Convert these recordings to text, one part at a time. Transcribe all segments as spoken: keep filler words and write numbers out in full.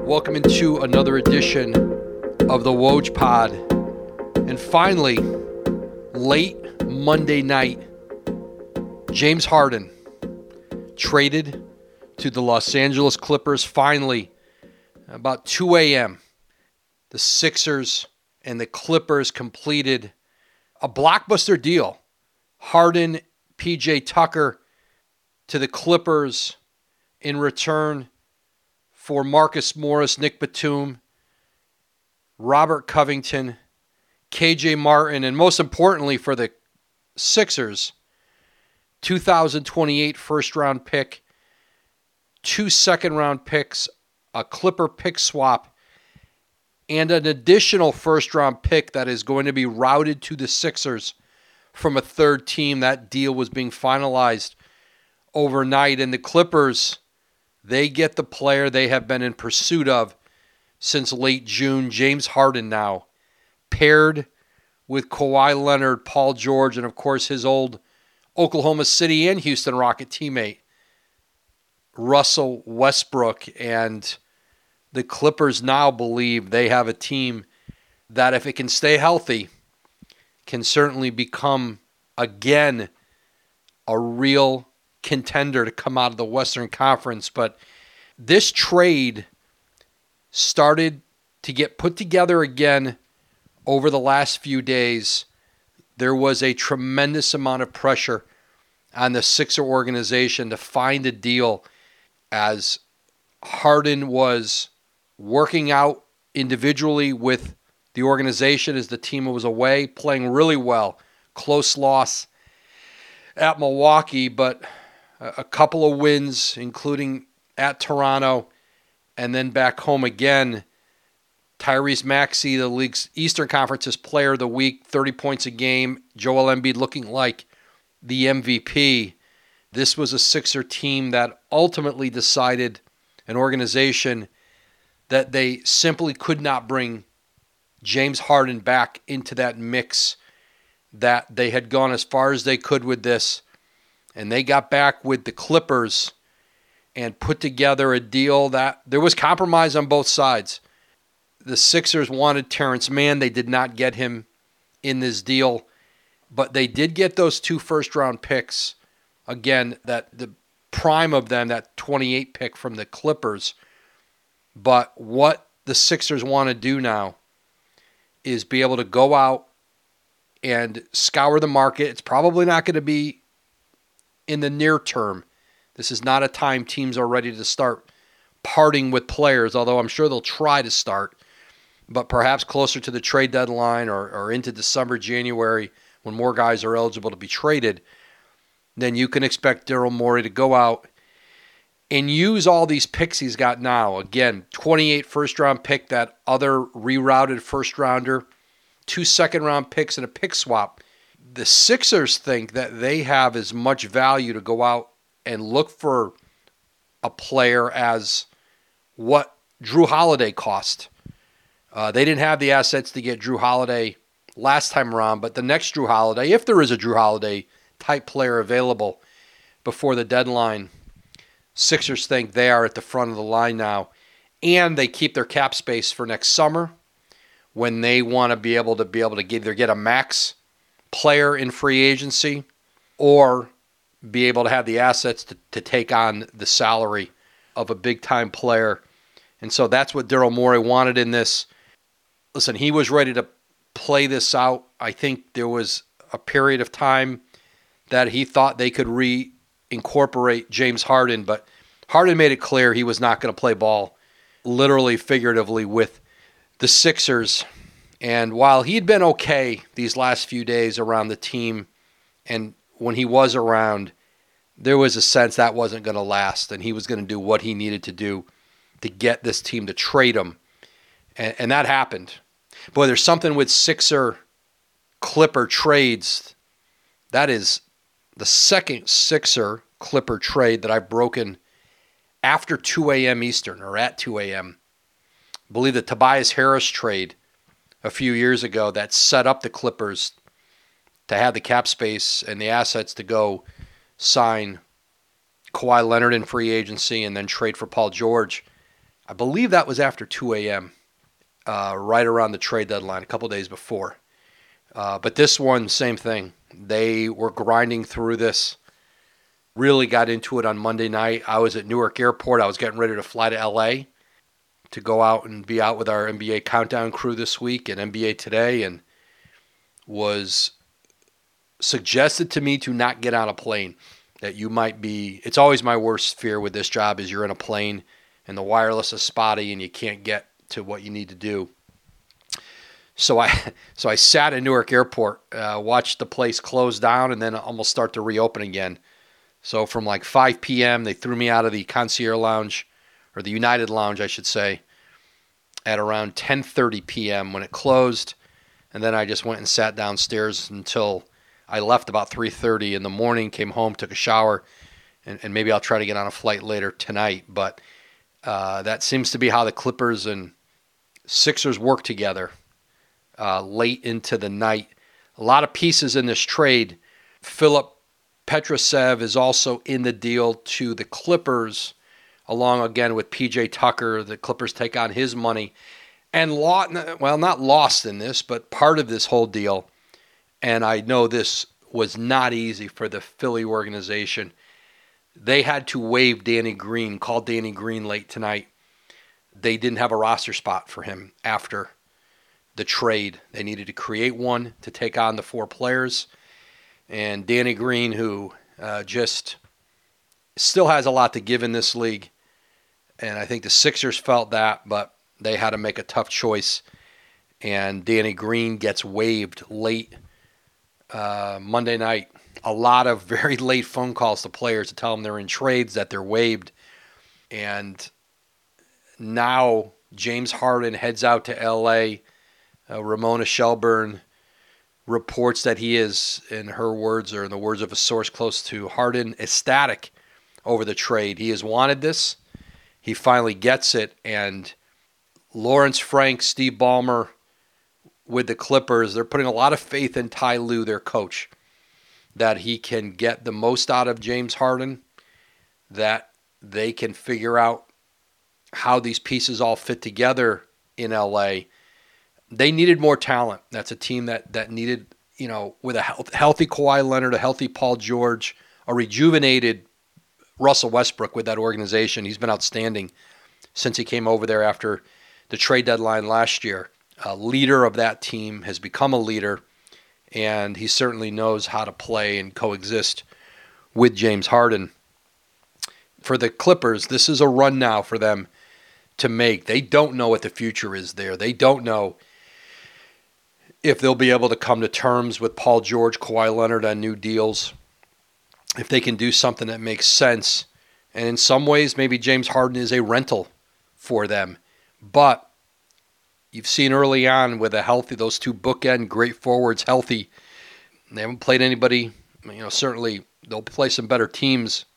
Welcome into another edition of the Woj Pod. And finally, late Monday night, James Harden traded to the Los Angeles Clippers. Finally, about two a.m., the Sixers and the Clippers completed a blockbuster deal. Harden, P J Tucker to the Clippers in return for Marcus Morris, Nick Batum, Robert Covington, K J Martin, and most importantly for the Sixers, two thousand twenty-eight first-round pick, two second-round picks, a Clipper pick swap, and an additional first-round pick that is going to be routed to the Sixers from a third team. That deal was being finalized overnight, and the Clippers, they get the player they have been in pursuit of since late June. James Harden now paired with Kawhi Leonard, Paul George, and of course his old Oklahoma City and Houston Rocket teammate, Russell Westbrook. And the Clippers now believe they have a team that, if it can stay healthy, can certainly become, again, a real contender to come out of the Western Conference. But this trade started to get put together again over the last few days. There was a tremendous amount of pressure on the Sixer organization to find a deal, as Harden was working out individually with the organization as the team was away, playing really well. Close loss at Milwaukee, but a couple of wins, including at Toronto, and then back home again. Tyrese Maxey, the league's Eastern Conference's player of the week, thirty points a game. Joel Embiid looking like the M V P. This was a Sixer team that ultimately decided, an organization, that they simply could not bring James Harden back into that mix, that they had gone as far as they could with this. And they got back with the Clippers and put together a deal that there was compromise on both sides. The Sixers wanted Terrence Mann. They did not get him in this deal, but they did get those two first-round picks. Again, that the prime of them, that twenty-eight pick from the Clippers. But what the Sixers want to do now is be able to go out and scour the market. It's probably not going to be in the near term. This is not a time teams are ready to start parting with players, although I'm sure they'll try to start. But perhaps closer to the trade deadline or, or into December, January, when more guys are eligible to be traded, then you can expect Daryl Morey to go out and use all these picks he's got now. Again, twenty-eight first-round pick, that other rerouted first-rounder, two second-round picks, and a pick swap. The Sixers think that they have as much value to go out and look for a player as what Drew Holiday cost. Uh, they didn't have the assets to get Drew Holiday last time around, but the next Drew Holiday, if there is a Drew Holiday type player available before the deadline, Sixers think they are at the front of the line now. And they keep their cap space for next summer when they want to be able to be able to either get a max player in free agency or be able to have the assets to, to take on the salary of a big-time player. And so that's what Daryl Morey wanted in this. Listen, he was ready to play this out. I think there was a period of time that he thought they could reincorporate James Harden, but Harden made it clear he was not going to play ball, literally, figuratively, with the Sixers. And while he'd been okay these last few days around the team, and when he was around, there was a sense that wasn't going to last, and he was going to do what he needed to do to get this team to trade him. And, and that happened. Boy, there's something with Sixer Clipper trades. That is the second Sixer Clipper trade that I've broken after two a.m. Eastern, or at two a.m. I believe the Tobias Harris trade a few years ago that set up the Clippers to have the cap space and the assets to go sign Kawhi Leonard in free agency and then trade for Paul George. I believe that was after two a.m., uh, right around the trade deadline, a couple days before. Uh, but this one, same thing. They were grinding through this, really got into it on Monday night. I was at Newark Airport. I was getting ready to fly to L A to go out and be out with our N B A Countdown crew this week and N B A Today, and was suggested to me to not get on a plane, that you might be, it's always my worst fear with this job is you're in a plane and the wireless is spotty and you can't get to what you need to do. So I so I sat at Newark Airport, uh, watched the place close down and then almost start to reopen again. So from like five p.m., they threw me out of the concierge lounge, or the United Lounge, I should say, at around ten thirty p.m. when it closed. And then I just went and sat downstairs until I left about three thirty in the morning, came home, took a shower, and, and maybe I'll try to get on a flight later tonight. But uh, that seems to be how the Clippers and Sixers work together uh, late into the night. A lot of pieces in this trade. Philip Petrusev is also in the deal to the Clippers, along again with P J Tucker. The Clippers take on his money. And, lost, well, not lost in this, but part of this whole deal, and I know this was not easy for the Philly organization. They had to waive Danny Green, call Danny Green late tonight. They didn't have a roster spot for him after the trade. They needed to create one to take on the four players. And Danny Green, who uh, just still has a lot to give in this league, and I think the Sixers felt that, but they had to make a tough choice. And Danny Green gets waived late uh, Monday night. A lot of very late phone calls to players to tell them they're in trades, that they're waived. And now James Harden heads out to L A. Uh, Ramona Shelburne reports that he is, in her words, or in the words of a source close to Harden, ecstatic over the trade. He has wanted this. He finally gets it. And Lawrence Frank, Steve Ballmer with the Clippers, they're putting a lot of faith in Ty Lue, their coach, that he can get the most out of James Harden, that they can figure out how these pieces all fit together in L A. They needed more talent. That's a team that that needed, you know, with a health, healthy Kawhi Leonard, a healthy Paul George, a rejuvenated Russell Westbrook with that organization. He's been outstanding since he came over there after the trade deadline last year. A leader of that team, has become a leader, and he certainly knows how to play and coexist with James Harden. For the Clippers, this is a run now for them to make. They don't know what the future is there. They don't know if they'll be able to come to terms with Paul George, Kawhi Leonard on new deals, if they can do something that makes sense. And in some ways, maybe James Harden is a rental for them. But you've seen early on with a healthy, those two bookend great forwards healthy. They haven't played anybody, you know, certainly they'll play some better teams,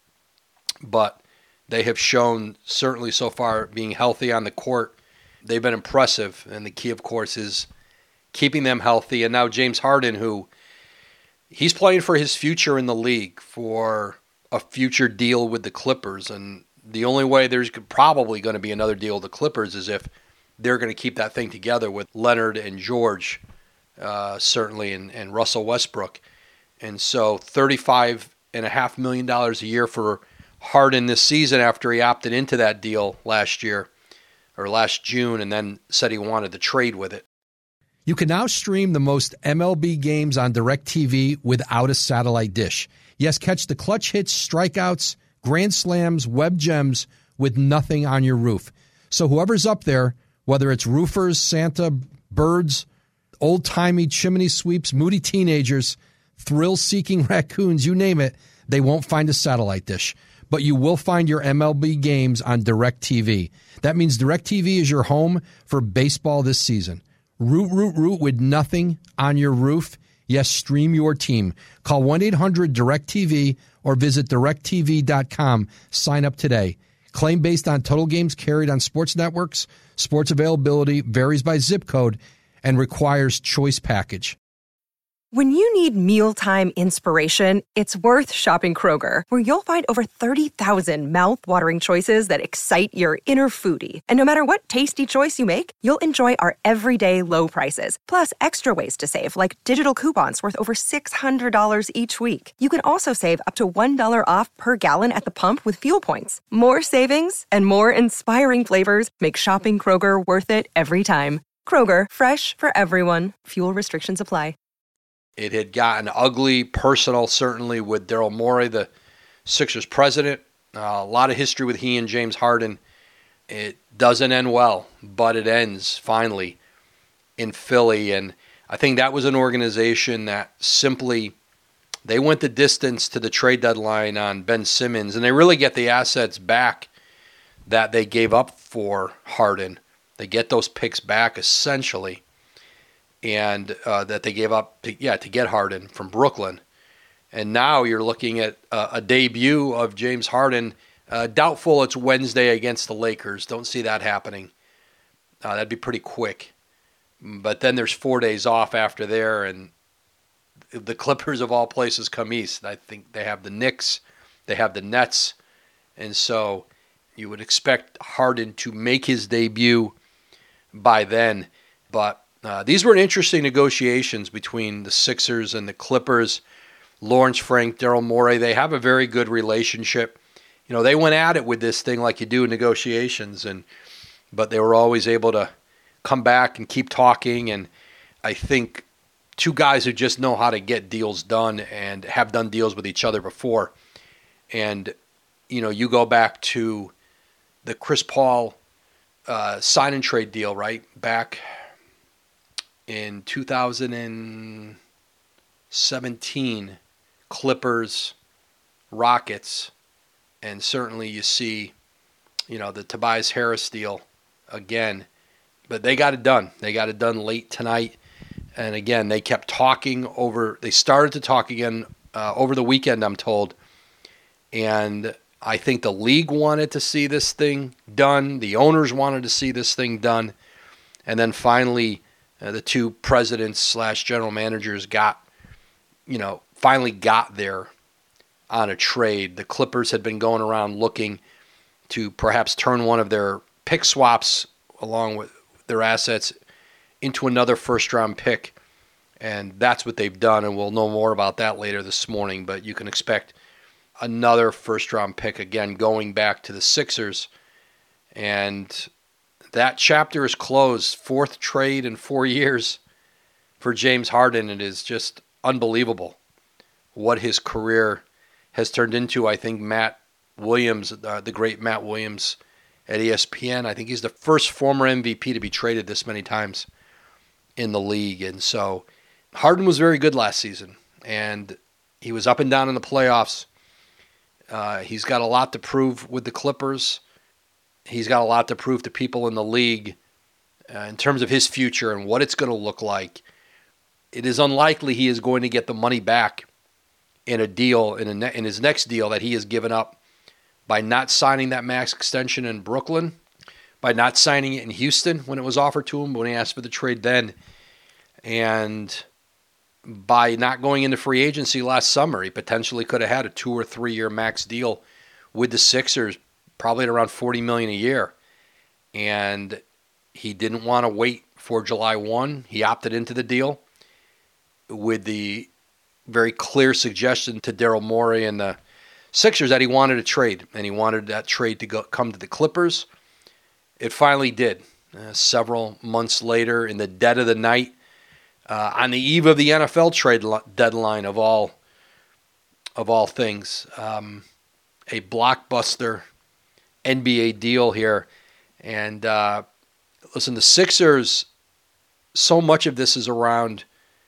but they have shown, certainly so far, being healthy on the court. They've been impressive, and the key, of course, is keeping them healthy. And now James Harden, who he's playing for his future in the league, for a future deal with the Clippers. And the only way there's probably going to be another deal with the Clippers is if they're going to keep that thing together with Leonard and George, uh, certainly, and, and Russell Westbrook. And so thirty-five point five million dollars a year for Harden this season after he opted into that deal last year, or last June, and then said he wanted to trade with it. You can now stream the most M L B games on DirecTV without a satellite dish. Yes, catch the clutch hits, strikeouts, grand slams, web gems with nothing on your roof. So whoever's up there, whether it's roofers, Santa, birds, old-timey chimney sweeps, moody teenagers, thrill-seeking raccoons, you name it, they won't find a satellite dish. But you will find your M L B games on DirecTV. That means DirecTV is your home for baseball this season. Root, root, root with nothing on your roof. Yes, stream your team. Call one eight hundred direct T V or visit direct T V dot com. Sign up today. Claim based on total games carried on sports networks. Sports availability varies by zip code and requires choice package. When you need mealtime inspiration, it's worth shopping Kroger, where you'll find over thirty thousand mouth-watering choices that excite your inner foodie. And no matter what tasty choice you make, you'll enjoy our everyday low prices, plus extra ways to save, like digital coupons worth over six hundred dollars each week. You can also save up to one dollar off per gallon at the pump with fuel points. More savings and more inspiring flavors make shopping Kroger worth it every time. Kroger, fresh for everyone. Fuel restrictions apply. It had gotten ugly, personal, certainly, with Daryl Morey, the Sixers president. Uh, a lot of history with he and James Harden. It doesn't end well, but it ends, finally, in Philly. And I think that was an organization that simply, they went the distance to the trade deadline on Ben Simmons, and they really get the assets back that they gave up for Harden. They get those picks back, essentially. And uh, that they gave up, to, yeah, to get Harden from Brooklyn. And now you're looking at uh, a debut of James Harden. Uh, doubtful it's Wednesday against the Lakers. Don't see that happening. Uh, that'd be pretty quick. But then there's four days off after there, and the Clippers of all places come east. I think they have the Knicks, they have the Nets, and so you would expect Harden to make his debut by then. But Uh, these were interesting negotiations between the Sixers and the Clippers. Lawrence Frank, Daryl Morey, they have a very good relationship. You know, they went at it with this thing like you do in negotiations, and but they were always able to come back and keep talking. And I think two guys who just know how to get deals done and have done deals with each other before. And, you know, you go back to the Chris Paul uh, sign and trade deal, right? Back in two thousand seventeen, Clippers, Rockets, and certainly you see, you know, the Tobias Harris deal again. But they got it done. They got it done late tonight. And again, they kept talking over, they started to talk again uh, over the weekend, I'm told. And I think the league wanted to see this thing done. The owners wanted to see this thing done. And then finally, Uh, the two presidents slash general managers got, you know, finally got there on a trade. The Clippers had been going around looking to perhaps turn one of their pick swaps along with their assets into another first-round pick, and that's what they've done, and we'll know more about that later this morning. But you can expect another first-round pick again going back to the Sixers, and that chapter is closed. Fourth trade in four years for James Harden. It is just unbelievable what his career has turned into. I think Matt Williams, uh, the great Matt Williams at E S P N, I think he's the first former M V P to be traded this many times in the league. And so Harden was very good last season, and he was up and down in the playoffs. Uh, he's got a lot to prove with the Clippers. He's got a lot to prove to people in the league uh, in terms of his future and what it's going to look like. It is unlikely he is going to get the money back in a deal, in, a ne- in his next deal that he has given up by not signing that max extension in Brooklyn, by not signing it in Houston when it was offered to him, when he asked for the trade then, and by not going into free agency last summer. He potentially could have had a two- or three-year max deal with the Sixers, probably at around forty million dollars a year. And he didn't want to wait for July first. He opted into the deal with the very clear suggestion to Daryl Morey and the Sixers that he wanted a trade, and he wanted that trade to go, come to the Clippers. It finally did. Uh, several months later, in the dead of the night, uh, on the eve of the N F L trade lo- deadline of all of all things, um, a blockbuster N B A deal here. And uh, listen, the Sixers, so much of this is around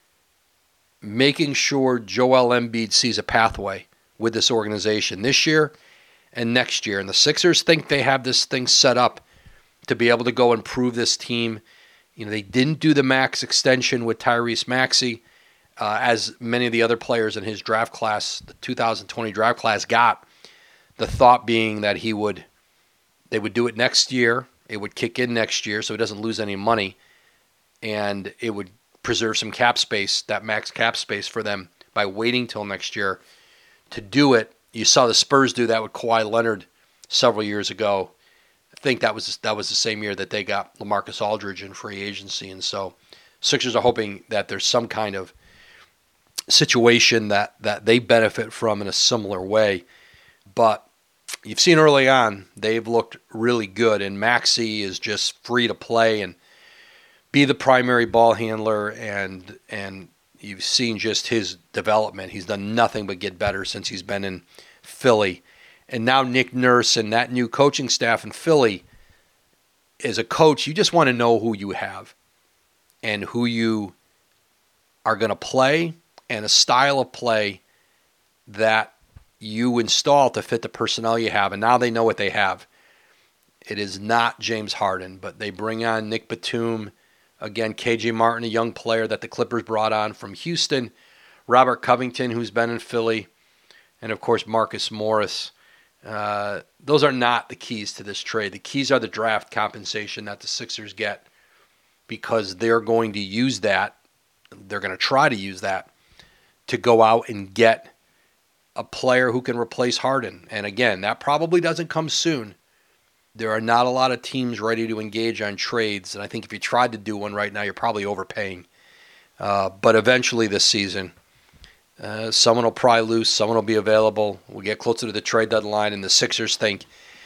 making sure Joel Embiid sees a pathway with this organization this year and next year. And the Sixers think they have this thing set up to be able to go and prove this team. You know, they didn't do the max extension with Tyrese Maxey, uh, as many of the other players in his draft class, the two thousand twenty draft class, got. The thought being that he would, they would do it next year. It would kick in next year so he doesn't lose any money. And it would preserve some cap space, that max cap space for them by waiting till next year to do it. You saw the Spurs do that with Kawhi Leonard several years ago. I think that was that was the same year that they got LaMarcus Aldridge in free agency. And so Sixers are hoping that there's some kind of situation that, that they benefit from in a similar way. But you've seen early on, they've looked really good. And Maxey is just free to play and be the primary ball handler. And and you've seen just his development. He's done nothing but get better since he's been in Philly. And now Nick Nurse and that new coaching staff in Philly, as a coach, you just want to know who you have and who you are going to play and a style of play that you install to fit the personnel you have. And now they know what they have. It is not James Harden, but they bring on Nick Batum. Again, K J Martin, a young player that the Clippers brought on from Houston. Robert Covington, who's been in Philly. And, of course, Marcus Morris. Uh, those are not the keys to this trade. The keys are the draft compensation that the Sixers get because they're going to use that. They're going to try to use that to go out and get a player who can replace Harden. And, again, that probably doesn't come soon. There are not a lot of teams ready to engage on trades. And I think if you tried to do one right now, you're probably overpaying. Uh, but eventually this season, Uh, someone will pry loose. Someone will be available. We'll get closer to the trade deadline, and the Sixers think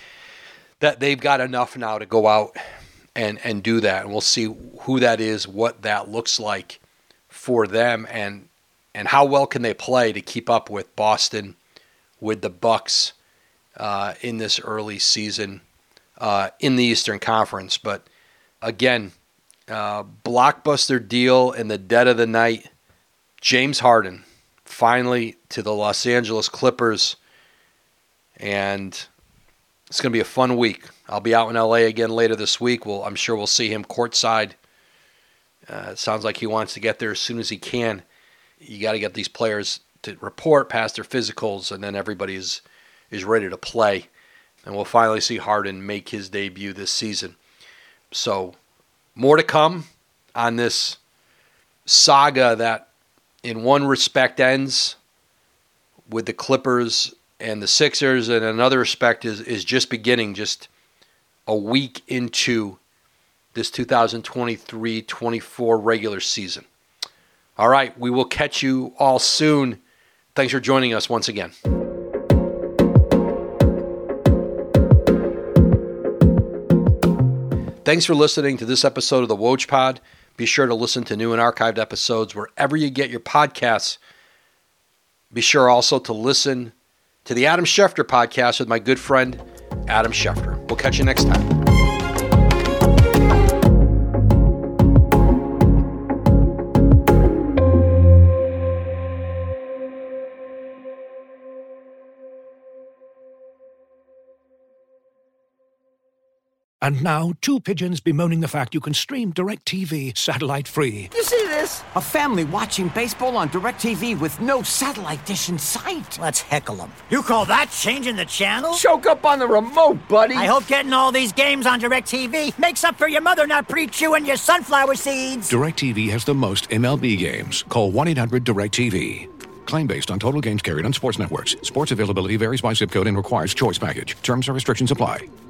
that they've got enough now to go out and, and do that. And we'll see who that is, what that looks like for them, and and how well can they play to keep up with Boston, with the Bucks uh, in this early season uh, in the Eastern Conference. But again, uh, blockbuster deal in the dead of the night. James Harden finally to the Los Angeles Clippers, and it's going to be a fun week. I'll be out in L A again later this week. We'll, I'm sure we'll see him courtside. Uh, it sounds like he wants to get there as soon as he can. You got to get these players to report past their physicals, and then everybody is, is ready to play. And we'll finally see Harden make his debut this season. So more to come on this saga that in one respect ends with the Clippers and the Sixers, and another respect is, is just beginning, just a week into this two thousand twenty-three twenty-four regular season. All right, we will catch you all soon. Thanks for joining us once again. Thanks for listening to this episode of the Woj Pod. Be sure to listen to new and archived episodes wherever you get your podcasts. Be sure also to listen to the Adam Schefter podcast with my good friend, Adam Schefter. We'll catch you next time. And now, two pigeons bemoaning the fact you can stream DirecTV satellite-free. You see this? A family watching baseball on DirecTV with no satellite dish in sight. Let's heckle them. You call that changing the channel? Choke up on the remote, buddy. I hope getting all these games on DirecTV makes up for your mother not pre-chewing your sunflower seeds. DirecTV has the most M L B games. Call one eight hundred direct T V. Claim based on total games carried on sports networks. Sports availability varies by zip code and requires choice package. Terms and restrictions apply.